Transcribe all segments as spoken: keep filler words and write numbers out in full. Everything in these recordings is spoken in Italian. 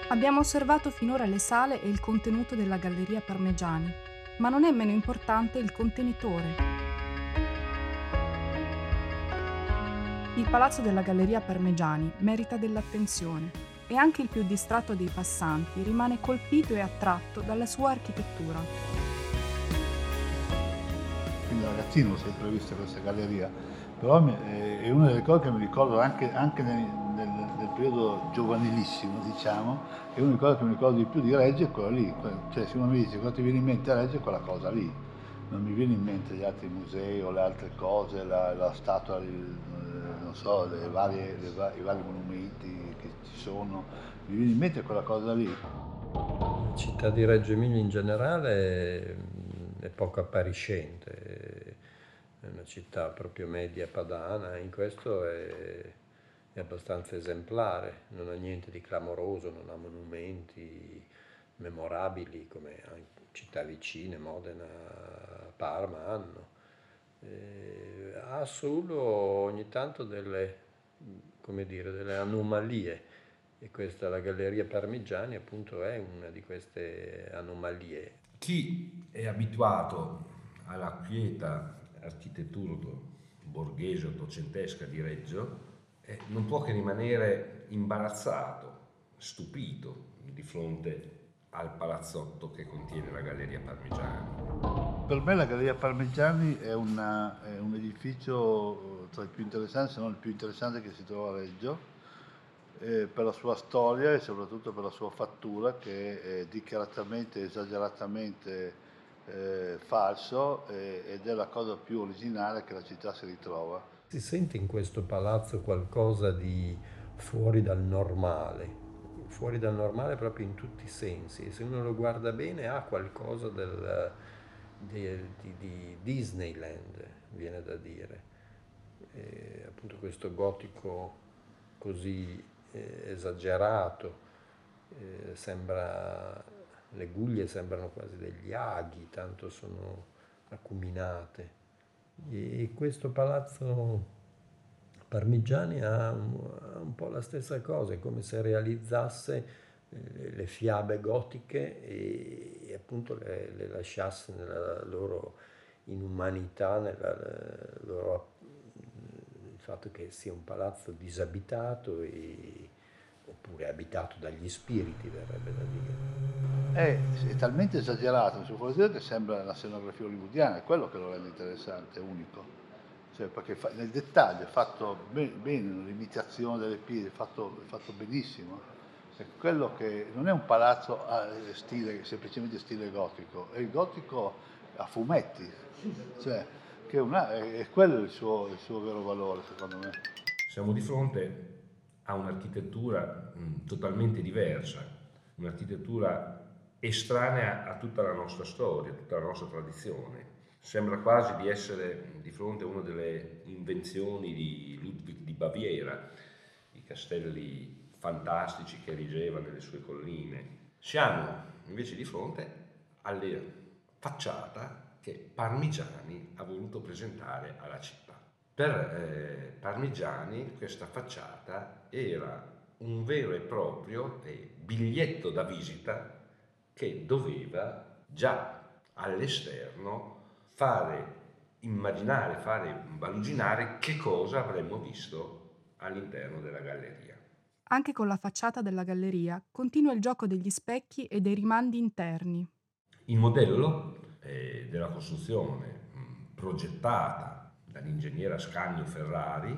Abbiamo osservato finora le sale e il contenuto della Galleria Parmigiani, ma non è meno importante il contenitore. Il palazzo della Galleria Parmigiani merita dell'attenzione e anche il più distratto dei passanti rimane colpito e attratto dalla sua architettura. Quindi da ragazzino ho sempre visto questa galleria, però mi- è è una delle cose che mi ricordo anche, anche nel, nel- nel periodo giovanilissimo, diciamo, è una delle cose che mi ricordo di più di Reggio è quella lì, que- cioè se uno mi dice cosa ti viene in mente a Reggio è quella cosa lì, non mi viene in mente gli altri musei o le altre cose, la, la statua, il- eh, non so, le varie- le va- i vari monumenti che ci sono, mi viene in mente quella cosa lì. La città di Reggio Emilia in generale mh, è poco appariscente, è una città proprio media padana, in questo è, è abbastanza esemplare, non ha niente di clamoroso, non ha monumenti memorabili come anche città vicine, Modena, Parma hanno. Eh, ha solo ogni tanto delle, come dire, delle anomalie. E questa, la Galleria Parmigiani, appunto, è una di queste anomalie. Chi è abituato alla quieta architettura borghese ottocentesca di Reggio eh, non può che rimanere imbarazzato, stupito di fronte al palazzotto che contiene la Galleria Parmigiani. Per me la Galleria Parmigiani è, una- è un edificio tra i più interessanti, se non il più interessante che si trova a Reggio, eh, per la sua storia e soprattutto per la sua fattura che è dichiaratamente, esageratamente eh, falso eh, ed è la cosa più originale che la città si ritrova. Si sente in questo palazzo qualcosa di fuori dal normale, fuori dal normale proprio in tutti i sensi. E se uno lo guarda bene ha qualcosa del, di, di- di Disneyland, viene da dire. E appunto questo gotico così eh, esagerato, eh, sembra, le guglie sembrano quasi degli aghi, tanto sono acuminate. E questo palazzo Parmigiani ha un, ha un po' la stessa cosa, è come se realizzasse eh, le fiabe gotiche e, e appunto le, le lasciasse nella loro inumanità, nella loro, il fatto che sia un palazzo disabitato e, oppure abitato dagli spiriti, verrebbe da dire. È, è talmente esagerato, si può dire che sembra la scenografia hollywoodiana, è quello che lo rende interessante, unico. Cioè, perché fa- nel dettaglio è fatto be- bene, l'imitazione delle piedi è fatto, è fatto benissimo. È quello che non è un palazzo a stile, semplicemente stile gotico, è il gotico a fumetti, cioè, che è, una- è- è quello il suo, il suo vero valore, secondo me. Siamo di fronte a un'architettura mh, totalmente diversa, un'architettura estranea a tutta la nostra storia, a tutta la nostra tradizione. Sembra quasi di essere di fronte a una delle invenzioni di Ludwig di Baviera, i castelli fantastici che erigeva nelle sue colline. Siamo invece di fronte alla facciata che Parmigiani ha voluto presentare alla città. Per eh, Parmigiani questa facciata era un vero e proprio eh, biglietto da visita che doveva già all'esterno fare immaginare, fare valuginare che cosa avremmo visto all'interno della galleria. Anche con la facciata della galleria continua il gioco degli specchi e dei rimandi interni. Il modello eh, della costruzione mh, progettata dall'ingegnere Ascanio Ferrari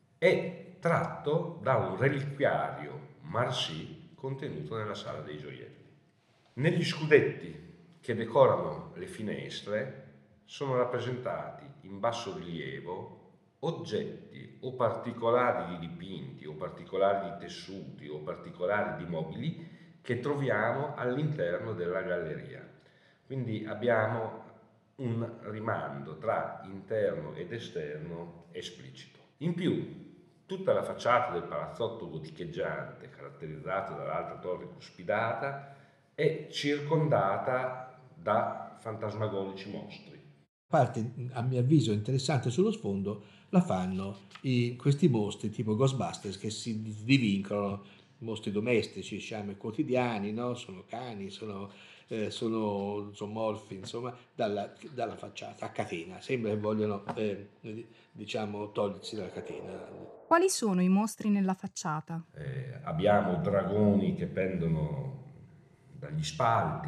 è tratto da un reliquiario Marcy contenuto nella Sala dei Gioielli. Negli scudetti che decorano le finestre sono rappresentati in basso rilievo oggetti o particolari di dipinti o particolari di tessuti o particolari di mobili che troviamo all'interno della galleria. Quindi abbiamo un rimando tra interno ed esterno esplicito. In più, tutta la facciata del palazzotto goticheggiante, caratterizzato dall'alta torre cuspidata, è circondata da fantasmagorici mostri. Parte, a mio avviso, interessante sullo sfondo la fanno i- questi mostri tipo Ghostbusters che si divincolano mostri domestici, diciamo, quotidiani, no? Sono cani, sono, eh, sono zoomorfi, insomma, dalla, dalla facciata a catena. Sembra che vogliono, eh, diciamo, togliersi dalla catena. Quali sono i mostri nella facciata? Eh, abbiamo dragoni che pendono dagli spalti,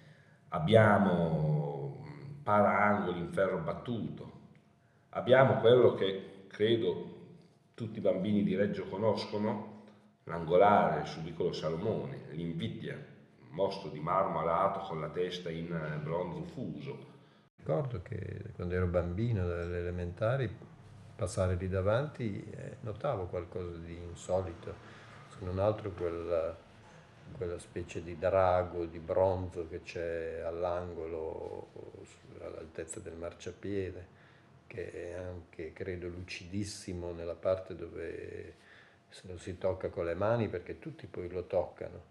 abbiamo paraangoli in ferro battuto, abbiamo quello che credo tutti i bambini di Reggio conoscono, l'angolare, il subicolo Salomone, l'Invidia, un mostro di marmo alato con la testa in bronzo fuso. Ricordo che quando ero bambino, dalle elementari, passare lì davanti eh, notavo qualcosa di insolito, se non altro quella, quella specie di drago di bronzo che c'è all'angolo, all'altezza del marciapiede, che è anche, credo, lucidissimo nella parte dove se lo si tocca con le mani, perché tutti poi lo toccano.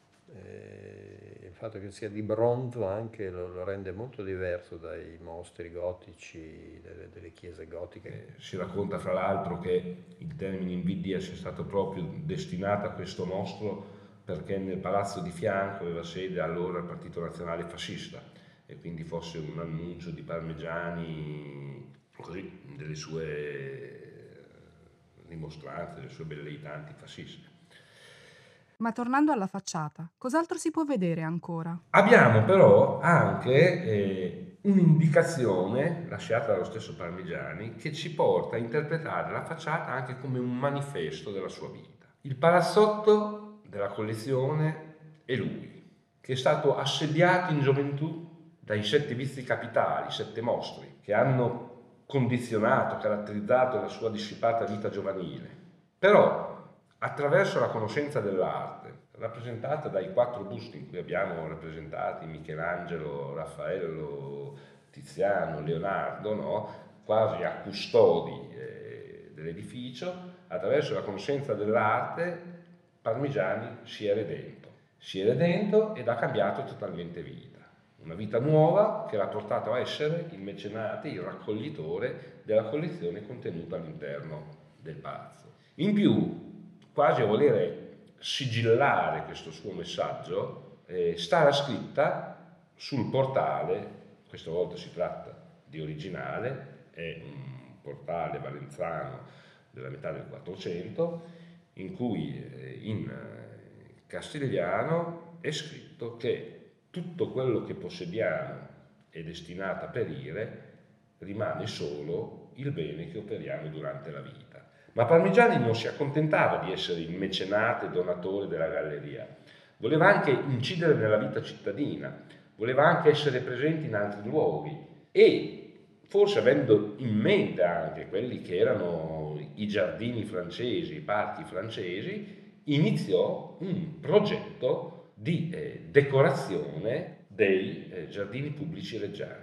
E il fatto che sia di bronzo anche lo, lo rende molto diverso dai mostri gotici delle, delle chiese gotiche. Eh, si racconta fra l'altro che il termine Invidia sia stato proprio destinato a questo mostro perché nel palazzo di fianco aveva sede allora il Partito Nazionale Fascista e quindi fosse un annuncio di Parmigiani, così, delle sue dimostranze, delle sue velleità antifasciste. Ma tornando alla facciata, cos'altro si può vedere ancora? Abbiamo però anche eh, un'indicazione lasciata dallo stesso Parmigiani che ci porta a interpretare la facciata anche come un manifesto della sua vita. Il palazzotto della collezione è lui, che è stato assediato in gioventù dai sette vizi capitali, sette mostri, che hanno condizionato, caratterizzato la sua dissipata vita giovanile. Però, attraverso la conoscenza dell'arte, rappresentata dai quattro busti in cui abbiamo rappresentati Michelangelo, Raffaello, Tiziano, Leonardo, no? Quasi a custodi eh, dell'edificio, attraverso la conoscenza dell'arte Parmigiani si è redento, si è redento ed ha cambiato totalmente vita. Una vita nuova che l'ha portato a essere il mecenate, il raccoglitore della collezione contenuta all'interno del palazzo. In più, quasi a volere sigillare questo suo messaggio, eh, sta la scritta sul portale, questa volta si tratta di originale, è un portale valenzano della metà del Quattrocento, in cui eh, in castigliano è scritto che tutto quello che possediamo è destinato a perire, rimane solo il bene che operiamo durante la vita. Ma Parmigiani non si accontentava di essere il mecenate donatore della galleria, voleva anche incidere nella vita cittadina, voleva anche essere presente in altri luoghi e, forse avendo in mente anche quelli che erano i giardini francesi, i parchi francesi, iniziò un progetto di eh, decorazione dei eh, giardini pubblici reggiani.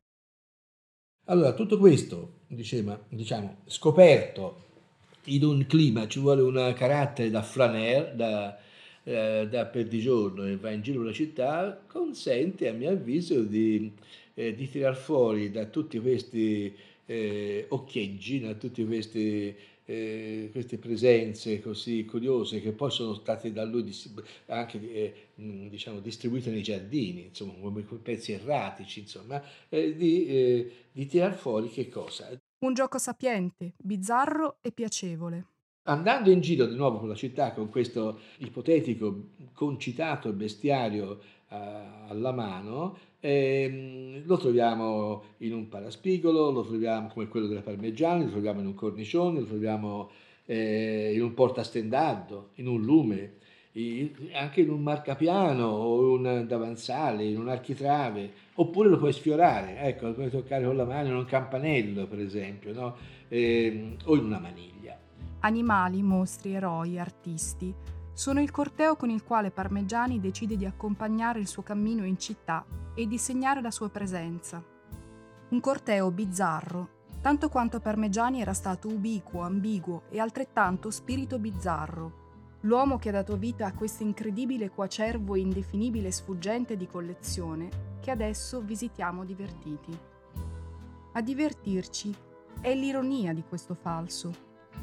Allora, tutto questo, diciamo, diciamo, scoperto in un clima, ci vuole un carattere da flaneur, da, eh, da perdigiorno e va in giro per la città, consente a mio avviso di, eh, di tirar fuori da tutti questi eh, occhieggi, da tutti questi Eh, queste presenze così curiose che poi sono state da lui anche eh, diciamo distribuite nei giardini, insomma come pezzi erratici, insomma eh, di, eh, di tirar fuori che cosa? Un gioco sapiente, bizzarro e piacevole. Andando in giro di nuovo per la città con questo ipotetico concitato bestiario eh, alla mano, eh, lo troviamo in un paraspigolo, lo troviamo come quello della Parmigiani, lo troviamo in un cornicione, lo troviamo eh, in un portastendardo, in un lume, in, anche in un marcapiano o un davanzale, in un architrave, oppure lo puoi sfiorare, ecco, lo puoi toccare con la mano in un campanello, per esempio, no? eh, o in una maniglia. Animali, mostri, eroi, artisti sono il corteo con il quale Parmigiani decide di accompagnare il suo cammino in città e di segnare la sua presenza. Un corteo bizzarro, tanto quanto Parmigiani era stato ubiquo, ambiguo e altrettanto spirito bizzarro, l'uomo che ha dato vita a questo incredibile coacervo e indefinibile sfuggente di collezione che adesso visitiamo divertiti. A divertirci è l'ironia di questo falso.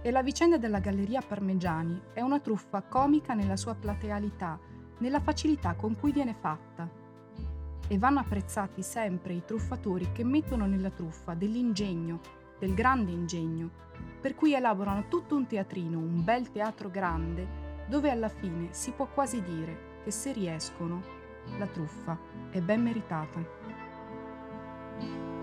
E la vicenda della Galleria Parmegiani è una truffa comica nella sua platealità, nella facilità con cui viene fatta. E vanno apprezzati sempre i truffatori che mettono nella truffa dell'ingegno, del grande ingegno, per cui elaborano tutto un teatrino, un bel teatro grande, dove alla fine si può quasi dire che se riescono, la truffa è ben meritata.